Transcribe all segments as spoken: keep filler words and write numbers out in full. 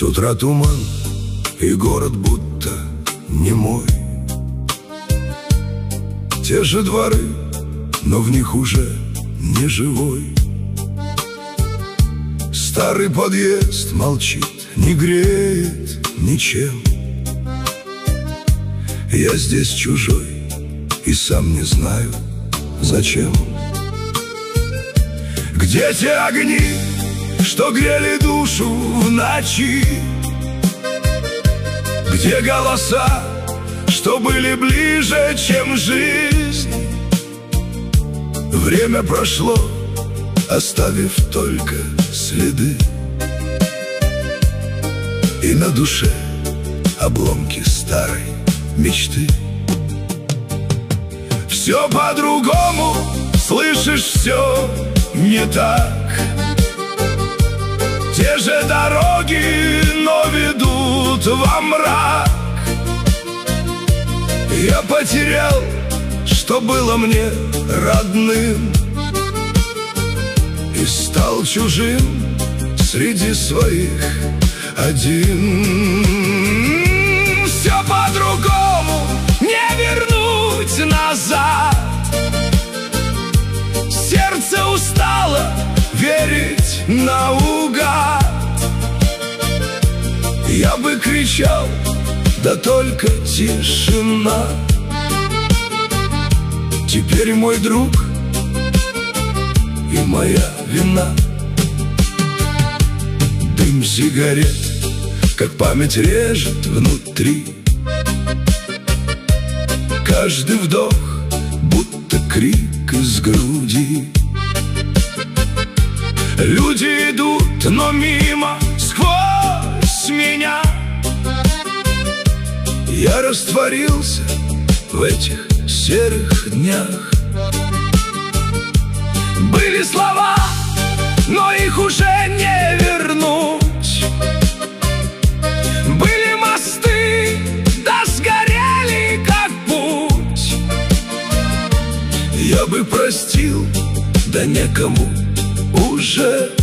С утра туман, и город будто не мой. Те же дворы, но в них уже не живой. Старый подъезд молчит, не греет ничем. Я здесь чужой и сам не знаю, зачем. Где те огни, что грели душу в ночи? Где голоса, что были ближе, чем жизнь? Время прошло, оставив только следы, и на душе обломки старой мечты. Все по-другому, слышишь, все не так. Те же дороги, но ведут во мрак. Я потерял, что было мне родным, и стал чужим среди своих один. Все по-другому, не вернуть назад. Сердце устало верить наугад. Я бы кричал, да только тишина. Теперь мой друг и моя вина. Дым сигарет, как память, режет внутри. Каждый вдох, будто крик из груди. Люди идут, но мимо, сквозь меня. Я растворился в этих серых днях. Были слова, но их уже не вернуть. Были мосты, да сгорели как путь. Я бы простил, да некому уже.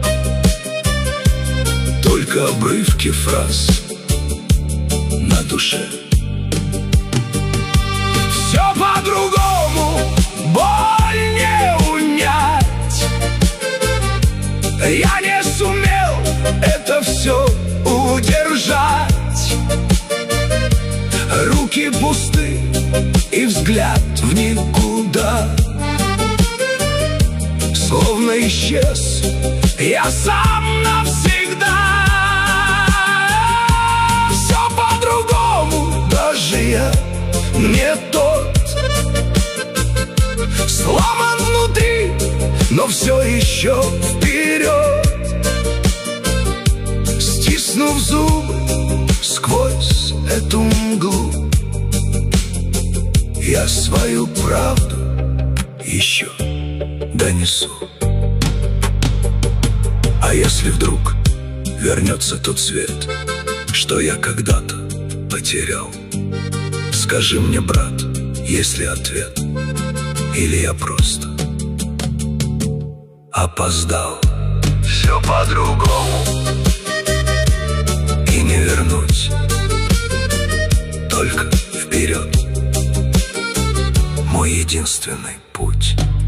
Только обрывки фраз на душе. Все по-другому, боль не унять. Я не сумел это все удержать. Руки пусты и взгляд в никуда. Словно исчез я сам навсегда. Все по-другому, даже я не тот. Сломан внутри, но все еще вперед. Стиснув зубы сквозь эту мглу, я свою правду еще донесу. А если вдруг вернется тот свет, что я когда-то потерял, скажи мне, брат, есть ли ответ, или я просто опоздал. Все по-другому, и не вернуть, только вперед, мой единственный путь.